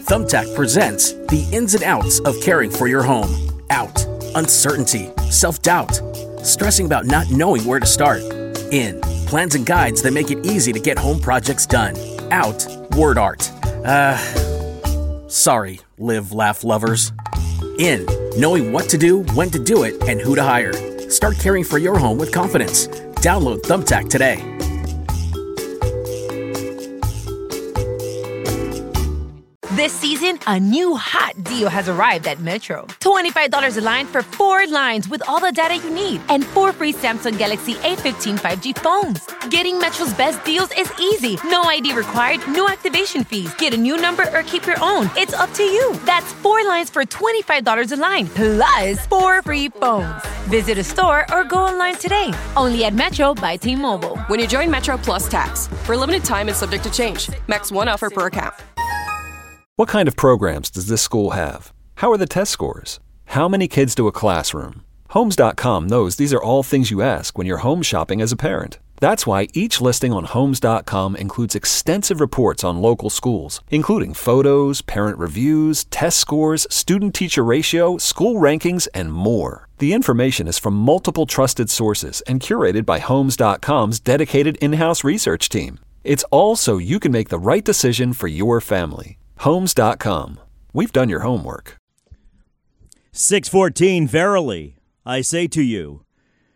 Thumbtack presents the ins and outs of caring for your home. Out, uncertainty, self-doubt, stressing about not knowing where to start. In, plans and guides that make it easy to get home projects done. Out, word art. Sorry, live, laugh lovers. In, knowing what to do, when to do it, and who to hire. Start caring for your home with confidence. Download Thumbtack today. This season, a new hot deal has arrived at Metro. $25 a line for 4 lines with all the data you need and 4 free Samsung Galaxy A15 5G phones. Getting Metro's best deals is easy. No ID required, no activation fees. Get a new number or keep your own. It's up to you. That's 4 lines for $25 a line, plus 4 free phones. Visit a store or go online today. Only at Metro by T-Mobile. When you join Metro Plus Tax. For a limited time and subject to change. Max 1 offer per account. What kind of programs does this school have? How are the test scores? How many kids do a classroom? Homes.com knows these are all things you ask when you're home shopping as a parent. That's why each listing on Homes.com includes extensive reports on local schools, including photos, parent reviews, test scores, student-teacher ratio, school rankings, and more. The information is from multiple trusted sources and curated by Homes.com's dedicated in-house research team. It's all so you can make the right decision for your family. Homes.com. We've done your homework. 6:14, verily, I say to you,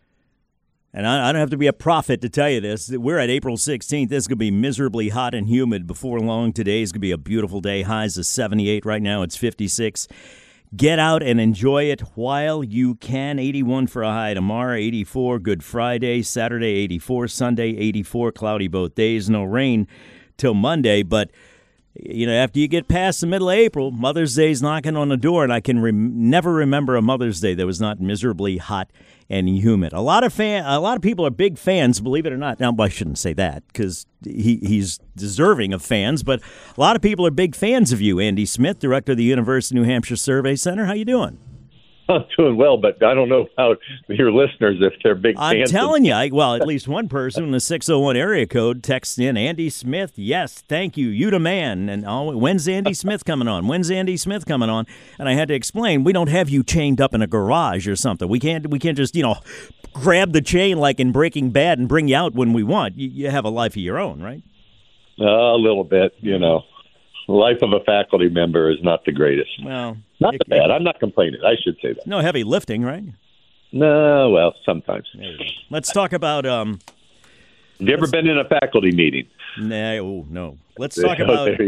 and I don't have to be a prophet to tell you this, we're at April 16th. This is going to be miserably hot and humid before long. Today is going to be a beautiful day. Highs of 78. Right now it's 56. Get out and enjoy it while you can. 81 for a high tomorrow, 84. Good Friday, Saturday 84, Sunday 84. Cloudy both days, no rain till Monday, but after you get past the middle of April, Mother's Day's knocking on the door, and I can never remember a Mother's Day that was not miserably hot and humid. A lot of people are big fans, believe it or not. Now, I shouldn't say that because he's deserving of fans, but a lot of people are big fans of you, Andy Smith, director of the University of New Hampshire Survey Center. How you doing? I'm doing well, but I don't know how your listeners, if they're big fans. I'm telling you, at least one person in the 601 area code texts in, Andy Smith, yes, thank you, you the man. And when's Andy Smith coming on? When's Andy Smith coming on? And I had to explain, we don't have you chained up in a garage or something. We can't just, grab the chain like in Breaking Bad and bring you out when we want. You have a life of your own, right? A little bit, The life of a faculty member is not the greatest. Well, not bad. I'm not complaining. I should say that. No heavy lifting, right? No, well, sometimes. Let's talk about. Have you ever been in a faculty meeting? No. Let's talk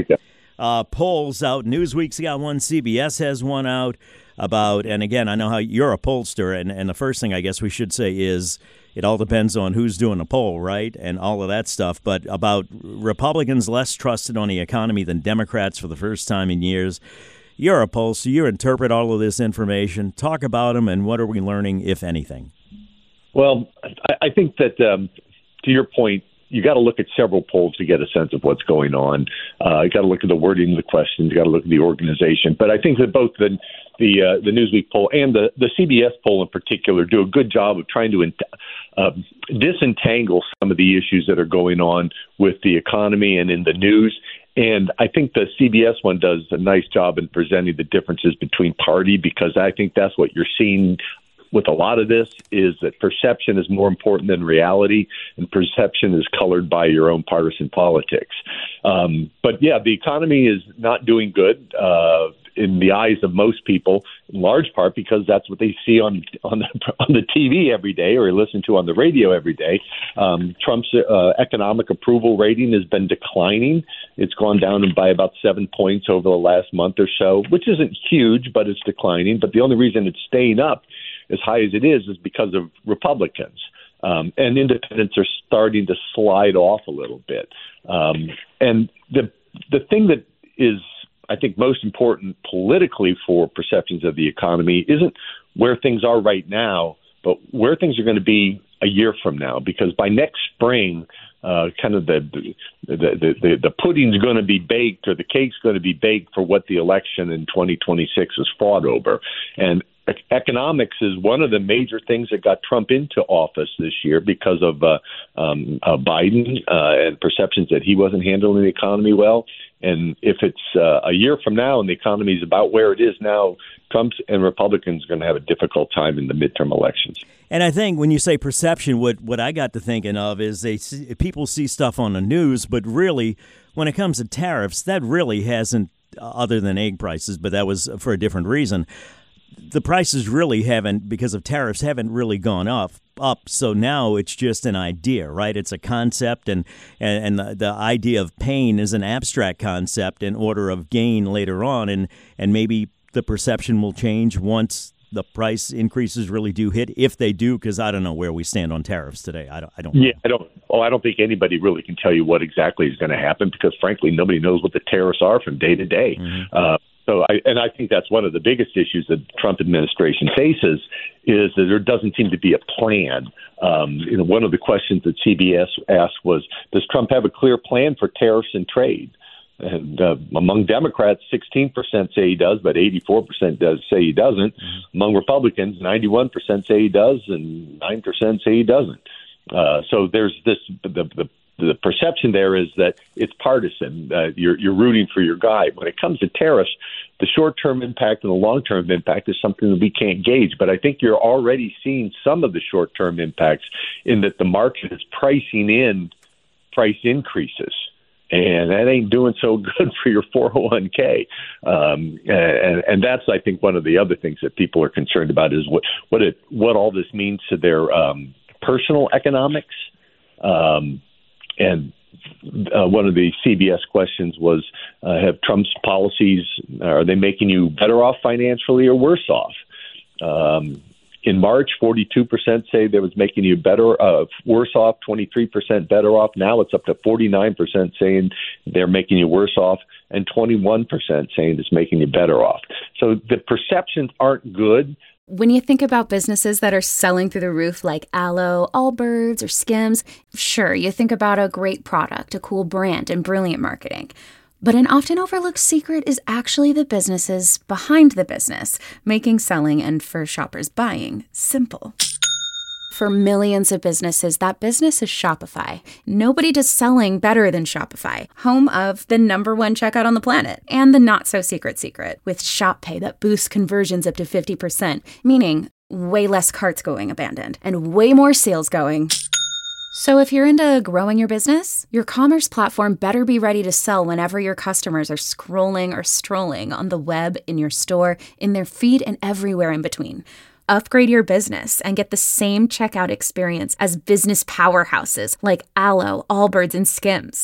about polls out. Newsweek's got one. CBS has one out about. And again, I know how you're a pollster, and the first thing I guess we should say is it all depends on who's doing the poll, right? And all of that stuff. But about Republicans less trusted on the economy than Democrats for the first time in years. You're a pollster. You interpret all of this information. Talk about them, and what are we learning, if anything? Well, I think that, to your point, you got to look at several polls to get a sense of what's going on. You got to look at the wording of the questions. You got to look at the organization. But I think that both the Newsweek poll and the CBS poll in particular do a good job of trying to disentangle some of the issues that are going on with the economy and in the news. And I think the CBS one does a nice job in presenting the differences between party, because I think that's what you're seeing with a lot of this, is that perception is more important than reality, and perception is colored by your own partisan politics. But yeah, the economy is not doing good in the eyes of most people, in large part because that's what they see on the TV every day or listen to on the radio every day. Trump's economic approval rating has been declining. It's gone down by about 7 points over the last month or so, which isn't huge, but it's declining. But the only reason it's staying up as high as it is because of Republicans. And independents are starting to slide off a little bit. And the thing that is, I think, most important politically for perceptions of the economy isn't where things are right now, but where things are going to be a year from now. Because by next spring, kind of the pudding's going to be baked, or the cake's going to be baked for what the election in 2026 is fought over. And economics is one of the major things that got Trump into office this year because of Biden and perceptions that he wasn't handling the economy well. And if it's a year from now and the economy is about where it is now, Trump and Republicans are going to have a difficult time in the midterm elections. And I think when you say perception, what I got to thinking of is people see stuff on the news, but really, when it comes to tariffs, that really hasn't, other than egg prices, but that was for a different reason. The prices really haven't, because of tariffs, haven't really gone up. So now it's just an idea, right? It's a concept, and the idea of pain is an abstract concept in order of gain later on, and maybe the perception will change once the price increases really do hit, if they do, because I don't know where we stand on tariffs today. I don't. Yeah, I don't think anybody really can tell you what exactly is going to happen, because frankly, nobody knows what the tariffs are from day to day. Mm-hmm. So I think that's one of the biggest issues that the Trump administration faces, is that there doesn't seem to be a plan. One of the questions that CBS asked was, does Trump have a clear plan for tariffs and trade? And among Democrats, 16% say he does, but 84% say he doesn't. Mm-hmm. Among Republicans, 91% say he does, and 9% say he doesn't. So there's this the perception there is that it's partisan. You're rooting for your guy. When it comes to tariffs, the short-term impact and the long-term impact is something that we can't gauge. But I think you're already seeing some of the short-term impacts in that the market is pricing in price increases. And that ain't doing so good for your 401k. And that's, I think, one of the other things that people are concerned about is what all this means to their personal economics. And one of the CBS questions was, have Trump's policies, are they making you better off financially or worse off? In March, 42% say that was making you worse off, 23% better off. Now it's up to 49% saying they're making you worse off, and 21% saying it's making you better off. So the perceptions aren't good. When you think about businesses that are selling through the roof like Aloe, Allbirds, or Skims, sure, you think about a great product, a cool brand, and brilliant marketing. But an often overlooked secret is actually the businesses behind the business, making selling and, for shoppers, buying simple. For millions of businesses, that business is Shopify. Nobody does selling better than Shopify, home of the #1 checkout on the planet, and the not-so-secret secret, with Shop Pay that boosts conversions up to 50%, meaning way less carts going abandoned, and way more sales going. So if you're into growing your business, your commerce platform better be ready to sell whenever your customers are scrolling or strolling on the web, in your store, in their feed, and everywhere in between. Upgrade your business and get the same checkout experience as business powerhouses like Aloe, Allbirds, and Skims.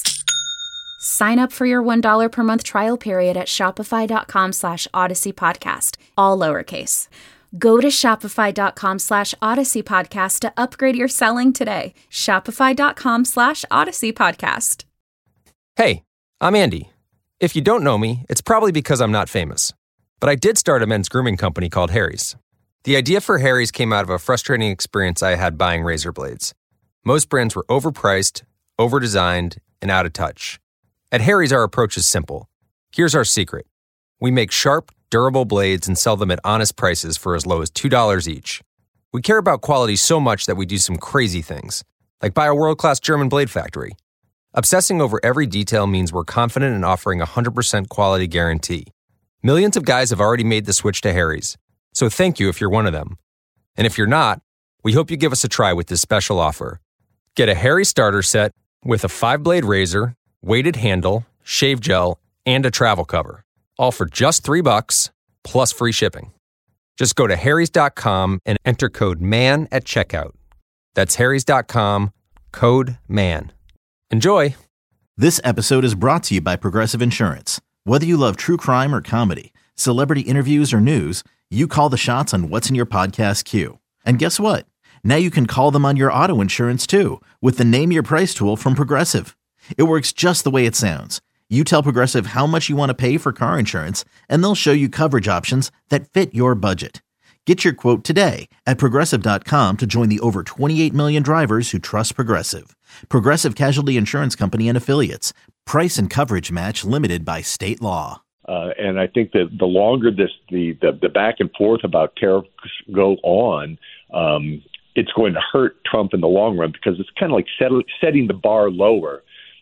Sign up for your $1 per month trial period at shopify.com/Odyssey Podcast, all lowercase. Go to shopify.com/Odyssey Podcast to upgrade your selling today. Shopify.com/Odyssey Podcast. Hey, I'm Andy. If you don't know me, it's probably because I'm not famous. But I did start a men's grooming company called Harry's. The idea for Harry's came out of a frustrating experience I had buying razor blades. Most brands were overpriced, overdesigned, and out of touch. At Harry's, our approach is simple. Here's our secret. We make sharp, durable blades and sell them at honest prices for as low as $2 each. We care about quality so much that we do some crazy things, like buy a world-class German blade factory. Obsessing over every detail means we're confident in offering a 100% quality guarantee. Millions of guys have already made the switch to Harry's, so thank you if you're one of them. And if you're not, we hope you give us a try with this special offer. Get a Harry's starter set with a 5-blade razor, weighted handle, shave gel, and a travel cover. All for just $3 plus free shipping. Just go to harrys.com and enter code MAN at checkout. That's harrys.com, code MAN. Enjoy! This episode is brought to you by Progressive Insurance. Whether you love true crime or comedy, celebrity interviews or news, you call the shots on what's in your podcast queue. And guess what? Now you can call them on your auto insurance too with the Name Your Price tool from Progressive. It works just the way it sounds. You tell Progressive how much you want to pay for car insurance, and they'll show you coverage options that fit your budget. Get your quote today at Progressive.com to join the over 28 million drivers who trust Progressive. Progressive Casualty Insurance Company and Affiliates. Price and coverage match limited by state law. And I think that the longer the back and forth about tariffs go on, it's going to hurt Trump in the long run, because it's kind of like setting the bar lower.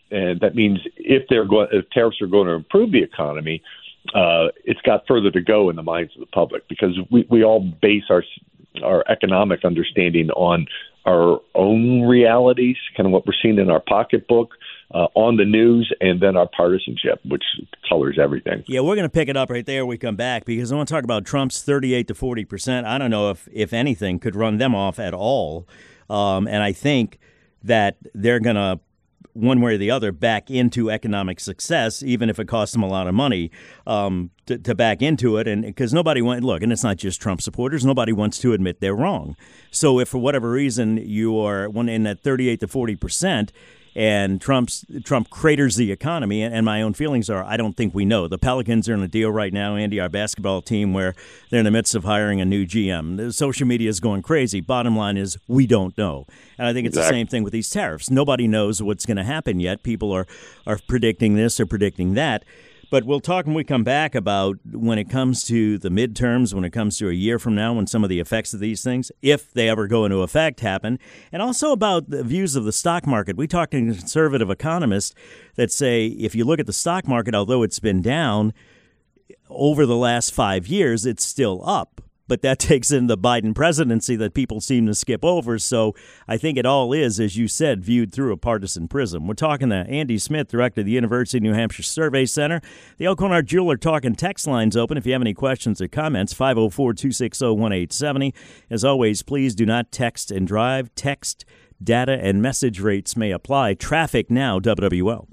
And that means if tariffs are going to improve the economy, it's got further to go in the minds of the public, because we all base our economic understanding on our own realities, kind of what we're seeing in our pocketbook, on the news, and then our partisanship, which colors everything. Yeah, we're going to pick it up right there when we come back, because I want to talk about Trump's 38 to 40%. I don't know if anything could run them off at all. And I think that they're going to, one way or the other, back into economic success, even if it costs them a lot of money to back into it. And because nobody look, and it's not just Trump supporters, nobody wants to admit they're wrong. So if for whatever reason you are in that 38 to 40%, and Trump craters the economy, and my own feelings are, I don't think we know. The Pelicans are in a deal right now, Andy, our basketball team, where they're in the midst of hiring a new GM. The social media is going crazy. Bottom line is, we don't know. And I think it's the same thing with these tariffs. Nobody knows what's going to happen yet. People are predicting this or predicting that. But we'll talk when we come back about when it comes to the midterms, when it comes to a year from now, when some of the effects of these things, if they ever go into effect, happen, and also about the views of the stock market. We talk to conservative economists that say if you look at the stock market, although it's been down over the last 5 years, it's still up. But that takes in the Biden presidency that people seem to skip over. So I think it all is, as you said, viewed through a partisan prism. We're talking to Andy Smith, director of the University of New Hampshire Survey Center. The Elkhorn Jeweler Talking text line's open. If you have any questions or comments, 504-260-1870. As always, please do not text and drive. Text, data, and message rates may apply. Traffic now, WWL.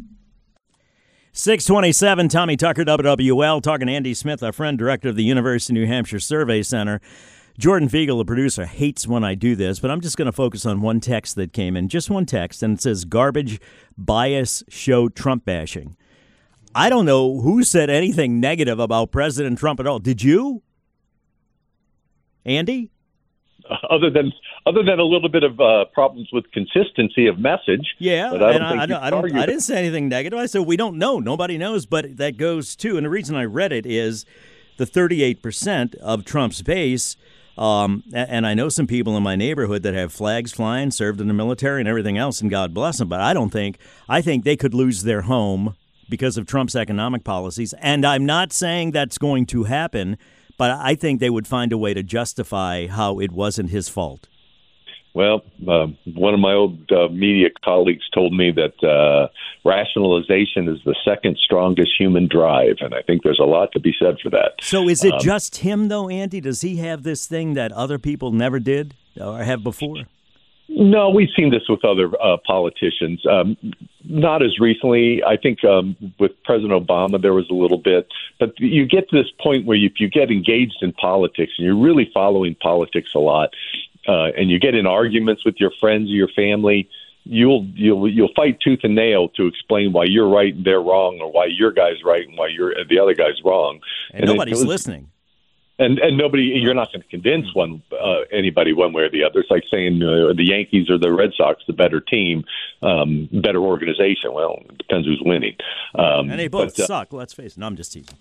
627, Tommy Tucker, WWL, talking to Andy Smith, our friend, director of the University of New Hampshire Survey Center. Jordan Fiegel, the producer, hates when I do this, but I'm just going to focus on one text that came in, just one text, and it says, garbage bias show Trump bashing. I don't know who said anything negative about President Trump at all. Did you? Andy? Other than a little bit of problems with consistency of message. Yeah, but I didn't say anything negative. I said we don't know. Nobody knows, but that goes to, and the reason I read it is the 38% of Trump's base, and I know some people in my neighborhood that have flags flying, served in the military and everything else, and God bless them, but I think they could lose their home because of Trump's economic policies, and I'm not saying that's going to happen, but I think they would find a way to justify how it wasn't his fault. Well, one of my old media colleagues told me that rationalization is the second strongest human drive, and I think there's a lot to be said for that. So is it just him, though, Andy? Does he have this thing that other people never did or have before? No, we've seen this with other politicians. Not as recently. I think with President Obama, there was a little bit. But you get to this point where if you get engaged in politics and you're really following politics a lot, and you get in arguments with your friends or your family, you'll fight tooth and nail to explain why you're right and they're wrong, or why your guy's right and why the other guy's wrong. And nobody's listening. And nobody, you're not going to convince anybody one way or the other. It's like saying the Yankees or the Red Sox, the better team, better organization. Well, it depends who's winning. And they both suck. Let's face it. No, I'm just teasing.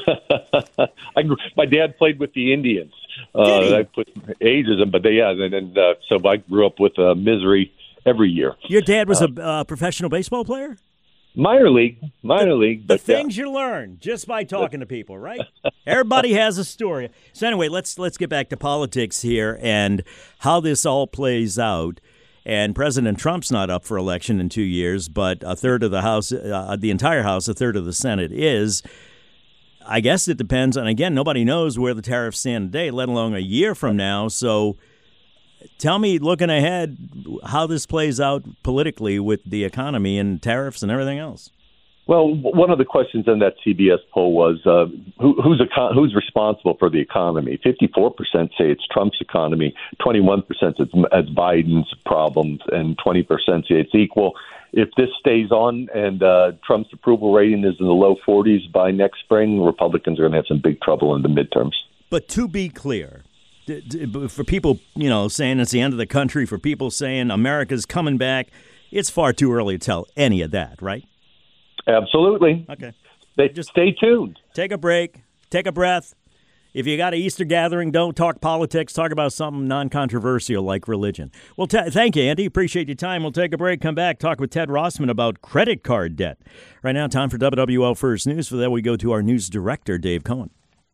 My dad played with the Indians. I put ageism, but so I grew up with misery every year. Your dad was a professional baseball player? Minor league. The things you learn just by talking to people, right? Everybody has a story. So anyway, let's get back to politics here and how this all plays out. And President Trump's not up for election in 2 years, but a third of the House, the entire House, a third of the Senate is. I guess it depends. And again, nobody knows where the tariffs stand today, let alone a year from now. So tell me, looking ahead, how this plays out politically with the economy and tariffs and everything else. Well, one of the questions in that CBS poll was who's responsible for the economy. 54% say it's Trump's economy, 21% it's Biden's problems, and 20% say it's equal. If this stays on and Trump's approval rating is in the low 40s by next spring, Republicans are going to have some big trouble in the midterms. But to be clear, for people, saying it's the end of the country, for people saying America's coming back, it's far too early to tell any of that, right? Absolutely. Okay. Just stay tuned. Take a break. Take a breath. If you got an Easter gathering, don't talk politics. Talk about something non-controversial like religion. Well, thank you, Andy. Appreciate your time. We'll take a break, come back, talk with Ted Rossman about credit card debt. Right now, time for WWL First News. For that, we go to our news director, Dave Cohen.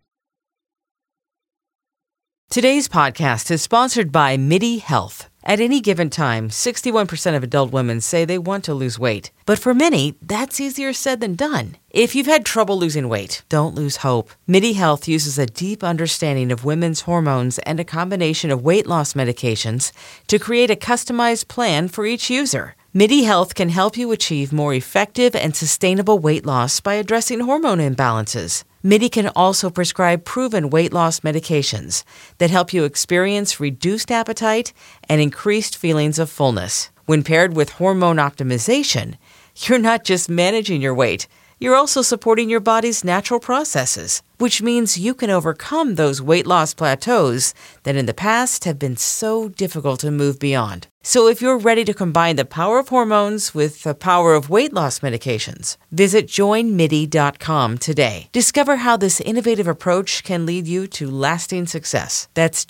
Today's podcast is sponsored by MIDI Health. At any given time, 61% of adult women say they want to lose weight. But for many, that's easier said than done. If you've had trouble losing weight, don't lose hope. MIDI Health uses a deep understanding of women's hormones and a combination of weight loss medications to create a customized plan for each user. MIDI Health can help you achieve more effective and sustainable weight loss by addressing hormone imbalances. MIDI can also prescribe proven weight loss medications that help you experience reduced appetite and increased feelings of fullness. When paired with hormone optimization, you're not just managing your weight, you're also supporting your body's natural processes, which means you can overcome those weight loss plateaus that in the past have been so difficult to move beyond. So if you're ready to combine the power of hormones with the power of weight loss medications, visit joinmidi.com today. Discover how this innovative approach can lead you to lasting success. That's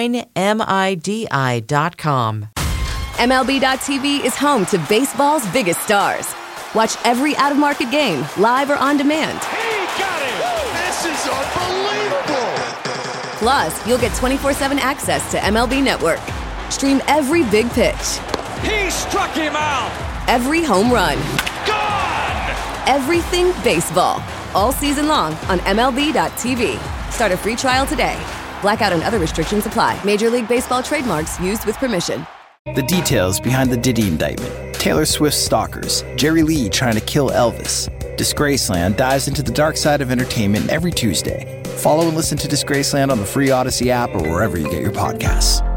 joinmidi.com. MLB.tv is home to baseball's biggest stars. Watch every out-of-market game, live or on demand. He got it! This is unbelievable! Plus, you'll get 24/7 access to MLB Network. Stream every big pitch. He struck him out! Every home run. Gone! Everything baseball. All season long on MLB.tv. Start a free trial today. Blackout and other restrictions apply. Major League Baseball trademarks used with permission. The details behind the Diddy indictment. Taylor Swift's stalkers. Jerry Lee trying to kill Elvis. Disgraceland dives into the dark side of entertainment every Tuesday. Follow and listen to Disgraceland on the free Odyssey app or wherever you get your podcasts.